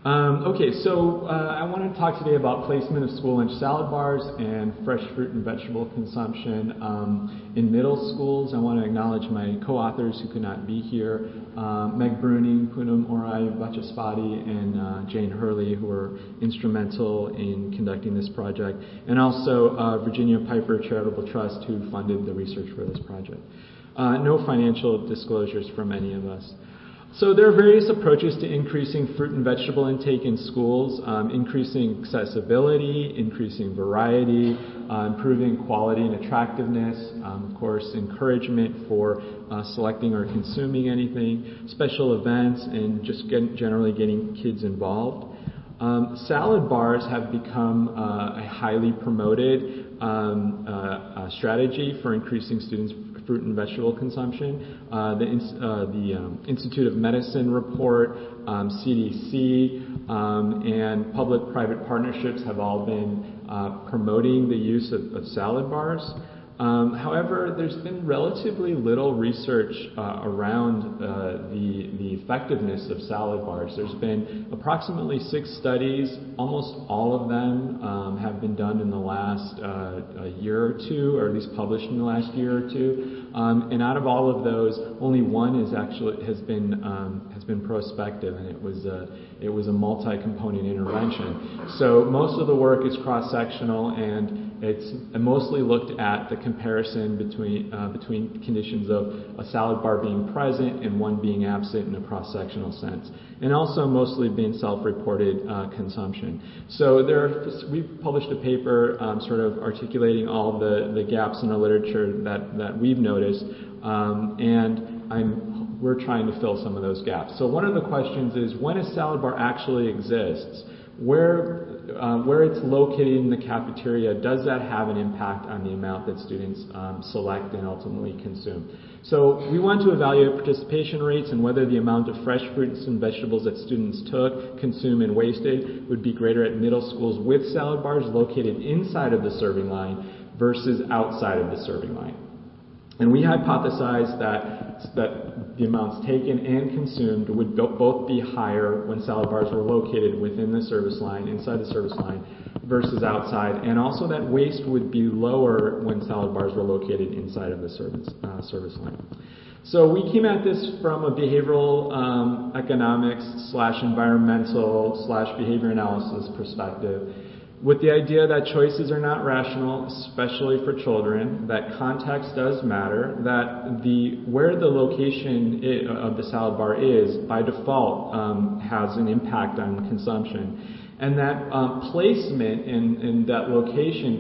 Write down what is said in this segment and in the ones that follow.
Okay, so I want to talk today about placement of school lunch salad bars and fresh fruit and vegetable consumption in middle schools. I want to acknowledge my co-authors who could not be here, Meg Bruning, Poonam Orai Vachaspati, and Jane Hurley, who were instrumental in conducting this project, and also Virginia Piper Charitable Trust, who funded the research for this project. No financial disclosures from any of us. So there are various approaches to increasing fruit and vegetable intake in schools, increasing accessibility, increasing variety, improving quality and attractiveness, of course, encouragement for selecting or consuming anything, special events, and just generally getting kids involved. Salad bars have become a highly promoted strategy for increasing students' fruit and vegetable consumption. The Institute of Medicine report, CDC, and public-private partnerships have all been promoting the use of salad bars. However, there's been relatively little research around the effectiveness of salad bars. There's been approximately 6 studies. Almost all of them have been done in the last year or two, or at least published in the last year or two. And out of all of those, only one has been prospective, and it was a multi-component intervention. So most of the work is cross-sectional, and it's mostly looked at the comparison between conditions of a salad bar being present and one being absent in a cross-sectional sense, and also mostly being self-reported consumption. So we've published a paper sort of articulating all the gaps in the literature that we've noticed, and we're trying to fill some of those gaps. So one of the questions is, when a salad bar actually exists, where it's located in the cafeteria, does that have an impact on the amount that students select and ultimately consume? So we want to evaluate participation rates and whether the amount of fresh fruits and vegetables that students took, consumed, and wasted would be greater at middle schools with salad bars located inside of the serving line versus outside of the serving line. And we hypothesized that the amounts taken and consumed would both be higher when salad bars were located within the service line, inside the service line, versus outside, and also that waste would be lower when salad bars were located inside of the service line. So we came at this from a behavioral economics / environmental / behavior analysis perspective, with the idea that choices are not rational, especially for children, that context does matter, that where the location of the salad bar is, by default, has an impact on consumption, and that placement in that location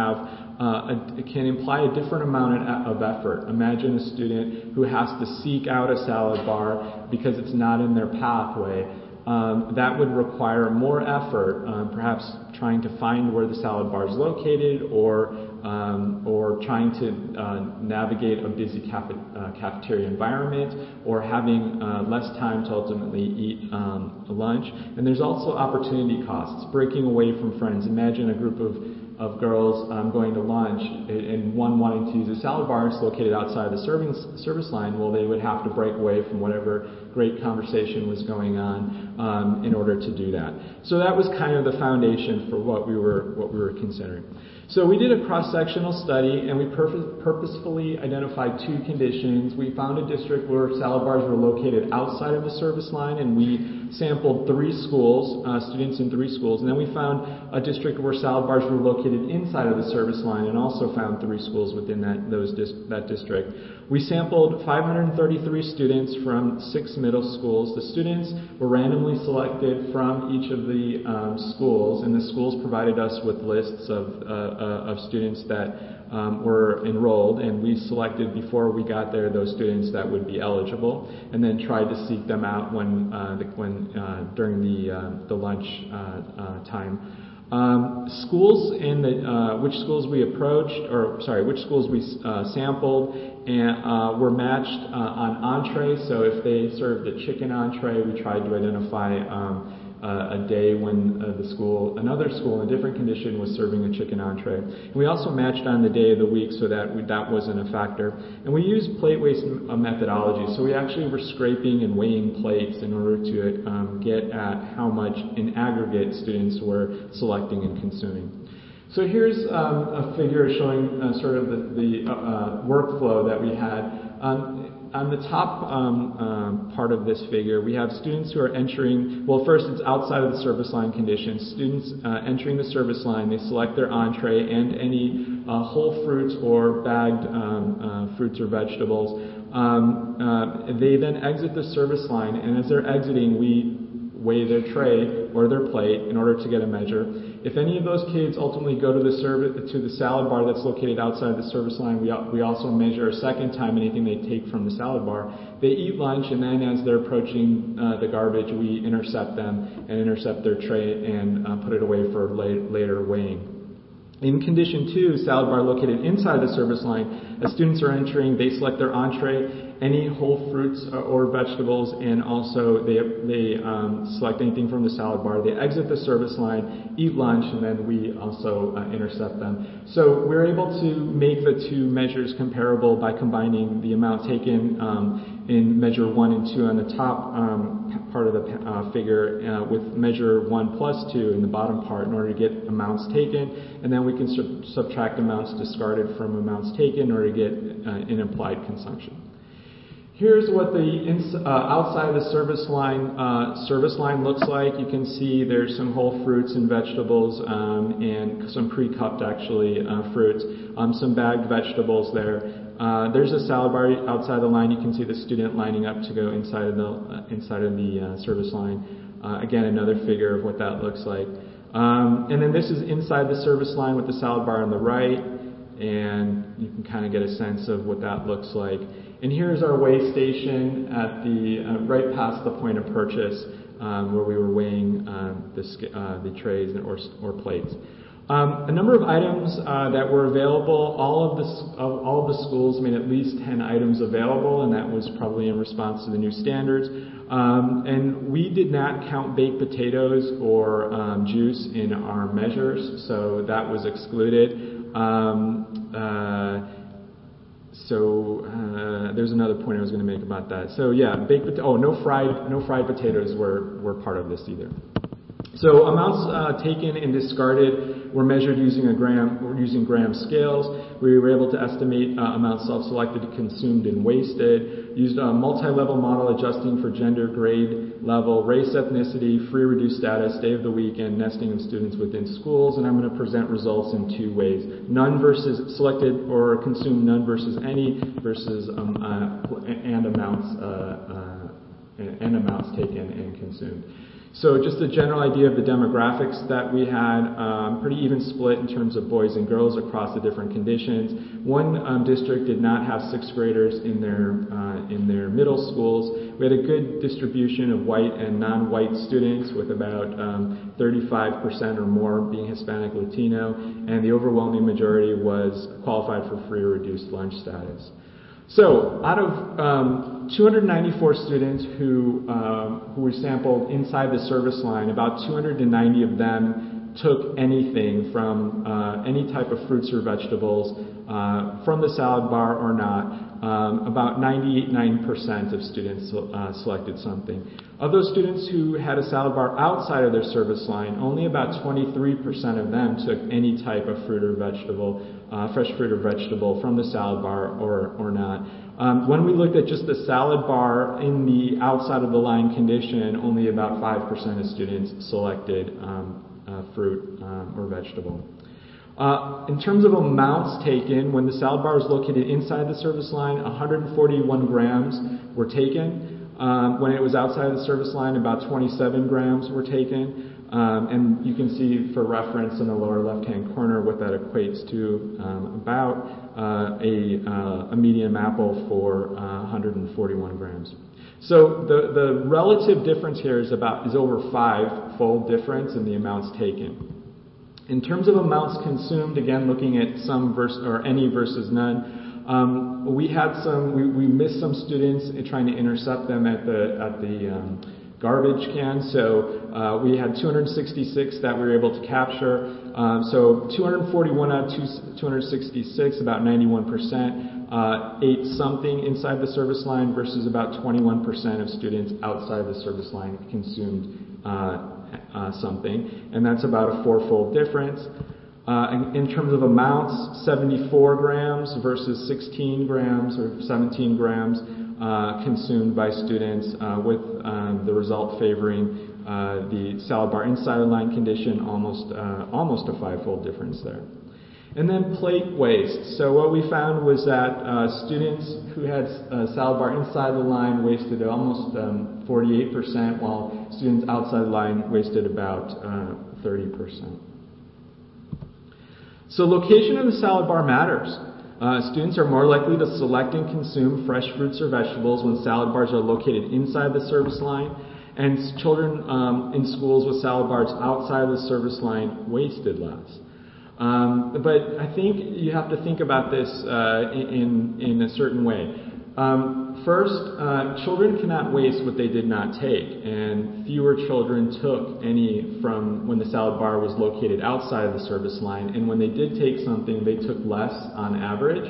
can imply a different amount of effort. Imagine a student who has to seek out a salad bar because it's not in their pathway. That would require more effort, perhaps trying to find where the salad bar is located, or trying to navigate a busy cafeteria environment, or having less time to ultimately eat lunch. And there's also opportunity costs, breaking away from friends. Imagine a group of girls going to lunch, and one wanting to use a salad bar is located outside the service line. Well, they would have to break away from whatever great conversation was going on in order to do that. So that was kind of the foundation for what we were considering. So we did a cross-sectional study, and we purposefully identified 2 conditions. We found a district where salad bars were located outside of the service line, and we sampled 3 schools, students in 3 schools. And then we found a district where salad bars were located inside of the service line, and also found 3 schools within that district. We sampled 533 students from 6 middle schools. The students were randomly selected from each of the schools, and the schools provided us with lists of students that were enrolled, and we selected before we got there those students that would be eligible, and then tried to seek them out during the lunch time. Which schools we sampled and were matched on entree. So if they served a chicken entree, we tried to identify a day when another school in a different condition was serving a chicken entree. And we also matched on the day of the week so that that wasn't a factor. And we used plate waste methodology, so we actually were scraping and weighing plates in order to get at how much in aggregate students were selecting and consuming. So here's a figure showing sort of the workflow that we had. On the top part of this figure, we have students who are entering, well, first it's outside of the service line conditions. Students entering the service line, they select their entree and any whole fruits or bagged fruits or vegetables. They then exit the service line, and as they're exiting, we weigh their tray or their plate in order to get a measure. If any of those kids ultimately go to the salad bar that's located outside the service line, we also measure a second time anything they take from the salad bar. They eat lunch, and then as they're approaching the garbage, we intercept them and intercept their tray and put it away for later weighing. In condition 2, salad bar located inside the service line, as students are entering, they select their entree, any whole fruits or vegetables, and also they select anything from the salad bar. They exit the service line, eat lunch, and then we also intercept them. So we're able to make the two measures comparable by combining the amount taken in measure 1 and 2 on the top part of the figure with measure 1 plus 2 in the bottom part in order to get amounts taken, and then we can subtract amounts discarded from amounts taken in order to get an implied consumption. Here's what the outside of the service line looks like. You can see there's some whole fruits and vegetables and some pre-cupped actually fruits, some bagged vegetables there. There's a salad bar outside the line. You can see the student lining up to go inside of the service line. Again, another figure of what that looks like. And then this is inside the service line with the salad bar on the right, and you can kind of get a sense of what that looks like. And here's our weigh station at the right past the point of purchase, where we were weighing the trays or plates. A number of items that were available. All of the schools made at least 10 items available, and that was probably in response to the new standards. And we did not count baked potatoes or juice in our measures, so that was excluded. There's another point I was going to make about that. So yeah, no fried potatoes were part of this either. So amounts taken and discarded were measured using gram scales. We were able to estimate amounts self-selected, consumed, and wasted. Used a multi-level model adjusting for gender, grade, level, race, ethnicity, free reduced status, day of the week, and nesting of students within schools. And I'm going to present results in two ways: none versus selected or consumed none versus any versus and amounts taken and consumed. So just a general idea of the demographics that we had, pretty even split in terms of boys and girls across the different conditions. One district did not have sixth graders in their middle schools. We had a good distribution of white and non-white students, with about 35% or more being Hispanic Latino, and the overwhelming majority was qualified for free or reduced lunch status. So, out of 294 students who were sampled inside the service line, about 290 of them took anything from any type of fruits or vegetables from the salad bar or not. About 99% of students selected something. Of those students who had a salad bar outside of their service line, only about 23% of them took any type of fruit or vegetable, fresh fruit or vegetable from the salad bar or not. When we looked at just the salad bar in the outside of the line condition, only about 5% of students selected fruit or vegetable. In terms of amounts taken, when the salad bar was located inside the service line, 141 grams were taken. When it was outside the service line, about 27 grams were taken. And you can see for reference in the lower left-hand corner what that equates to, about a medium apple for 141 grams. So the relative difference here is over five-fold difference in the amounts taken. In terms of amounts consumed, again looking at some or any versus none, we missed some students trying to intercept them at the garbage cans. So we had 266 that we were able to capture. So 241 out of 266, about 91%, ate something inside the service line versus about 21% of students outside the service line consumed something. And that's about a fourfold difference. In terms of amounts, 74 grams versus 16 grams or 17 grams consumed by students, with the result favoring the salad bar inside the line condition, almost a fivefold difference there. And then plate waste. So what we found was that students who had salad bar inside the line wasted almost 48%, while students outside the line wasted about 30%. So location of the salad bar matters. Students are more likely to select and consume fresh fruits or vegetables when salad bars are located inside the service line, and children in schools with salad bars outside the service line wasted less. But I think you have to think about this in a certain way. First, children cannot waste what they did not take, and fewer children took any from when the salad bar was located outside of the service line, and when they did take something, they took less on average.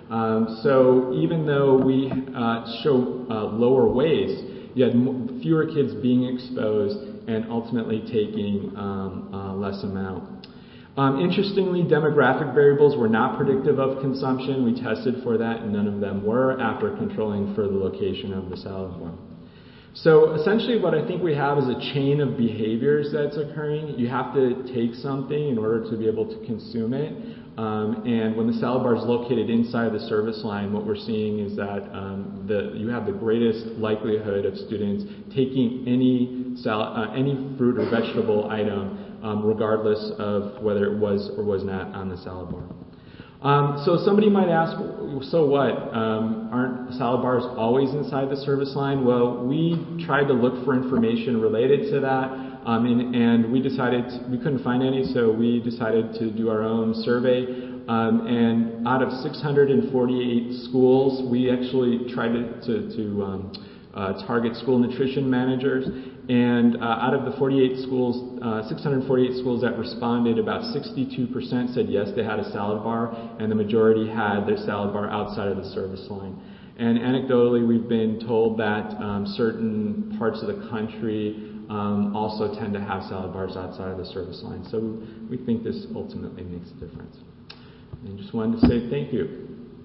So even though we show lower waste, you had fewer kids being exposed and ultimately taking less amount. Interestingly, demographic variables were not predictive of consumption. We tested for that, and none of them were after controlling for the location of the salad bar. So essentially what I think we have is a chain of behaviors that's occurring. You have to take something in order to be able to consume it. And when the salad bar is located inside the service line, what we're seeing is that you have the greatest likelihood of students taking any fruit or vegetable item, regardless of whether it was or was not on the salad bar. So somebody might ask, so what? Aren't salad bars always inside the service line? Well, we tried to look for information related to that, and we decided we couldn't find any, so we decided to do our own survey. And out of 648 schools, we actually tried to target school nutrition managers. And out of the 648 schools that responded, about 62% said yes, they had a salad bar, and the majority had their salad bar outside of the service line. And anecdotally, we've been told that certain parts of the country also tend to have salad bars outside of the service line. So we think this ultimately makes a difference. And just wanted to say thank you.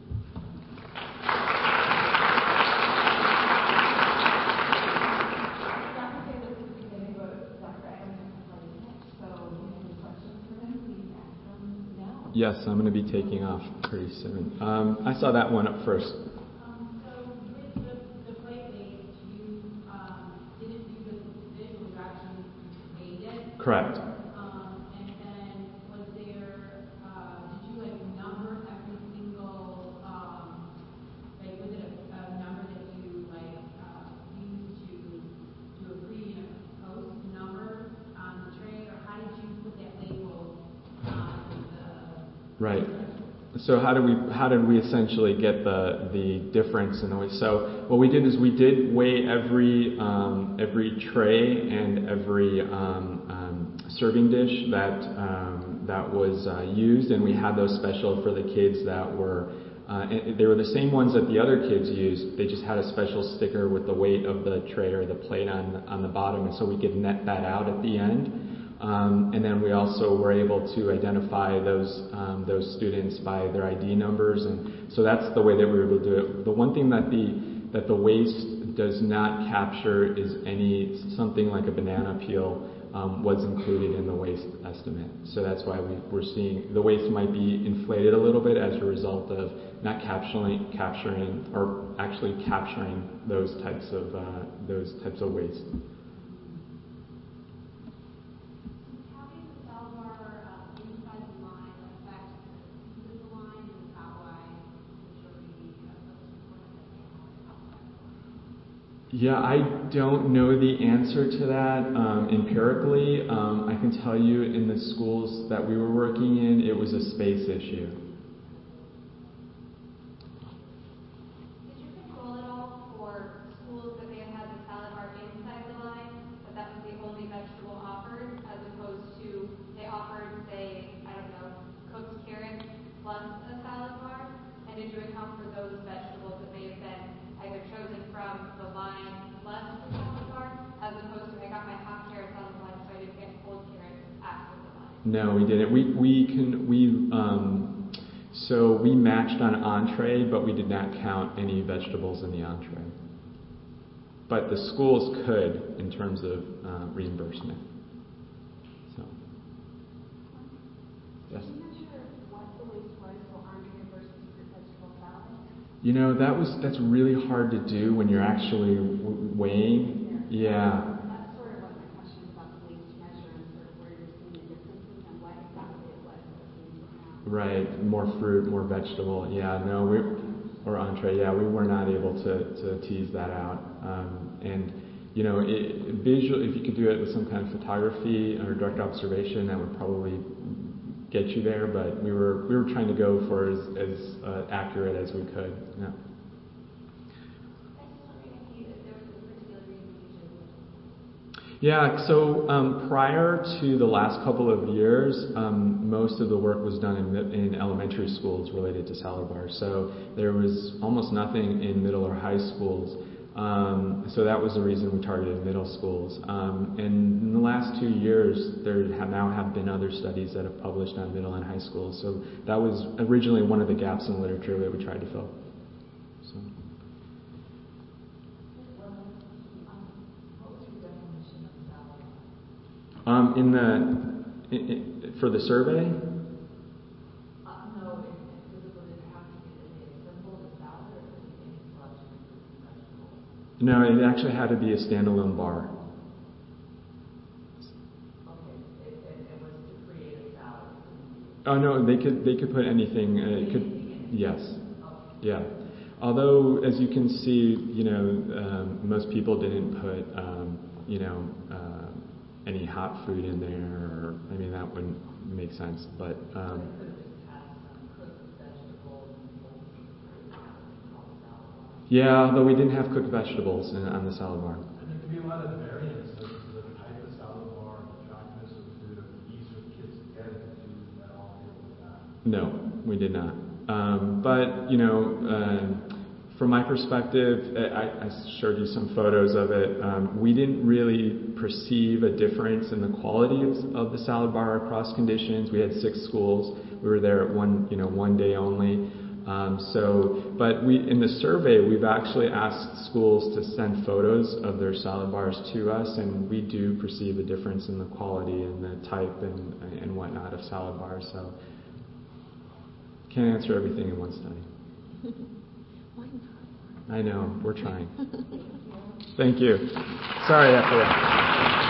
Yes, I'm going to be taking off pretty soon. I saw that one up first. So with the plate waste, you didn't do the visual, you actually weighed it? Correct. And then was there, did you number every single, was it a number that you used to do a pre and a post number on the tray, or how did you put that label on the... Right. So how did we essentially get the difference in the way? So what we did is we did weigh every tray and every serving dish that was used, and we had those special for the kids that were. They were the same ones that the other kids used. They just had a special sticker with the weight of the tray or the plate on the bottom, and so we could net that out at the end. And then we also were able to identify those students by their ID numbers, and so that's the way that we were able to do it. The one thing that the waste does not capture is something like a banana peel was included in the waste estimate. So that's why we're seeing the waste might be inflated a little bit as a result of not capturing or actually capturing those types of waste. Yeah, I don't know the answer to that empirically. I can tell you in the schools that we were working in, it was a space issue. Did you control it all for schools that they had the salad bar inside the line No, we didn't. So we matched on entree, but we did not count any vegetables in the entree. But the schools could in terms of reimbursement. So, yes. Can you measure what the waste was for entree versus fruit vegetable salad? You know, that's really hard to do when you're actually weighing. Yeah. That's sort of what my question is about the waste measure and sort of where you're seeing the differences and what exactly it was that came from. Right, more fruit, more vegetable. Yeah, no, or entree. Yeah, we were not able to tease that out. And you know, visual. If you could do it with some kind of photography or direct observation, that would probably get you there. But we were trying to go for as accurate as we could. Yeah. Yeah, so prior to the last couple of years, most of the work was done in elementary schools related to salad bars. So there was almost nothing in middle or high schools. So that was the reason we targeted middle schools. And in the last 2 years, there now have been other studies that have published on middle and high schools. So that was originally one of the gaps in the literature that we tried to fill. So. For the survey? No, it have to be simple as salad or any selection of vegetables? No, it actually had to be a standalone bar. Okay, it was to create a salad. Oh no, they could put anything. It could, yes, yeah. Although, as you can see, you know, most people didn't put, any hot food in there. Or, I mean, that wouldn't make sense. But yeah, although we didn't have cooked vegetables on the salad bar. And there can be a lot of variance as to the type of salad bar, the attractiveness of the food, the ease for kids to get it. Did you at all deal with that? No, we did not. But, you know, from my perspective, I showed you some photos of it. We didn't really perceive a difference in the quality of the salad bar across conditions. We had 6 schools. We were there at one day only. But in the survey, we've actually asked schools to send photos of their salad bars to us, and we do perceive a difference in the quality and the type and whatnot of salad bars. So can't answer everything in one study. I know, we're trying. Thank you. Sorry after that.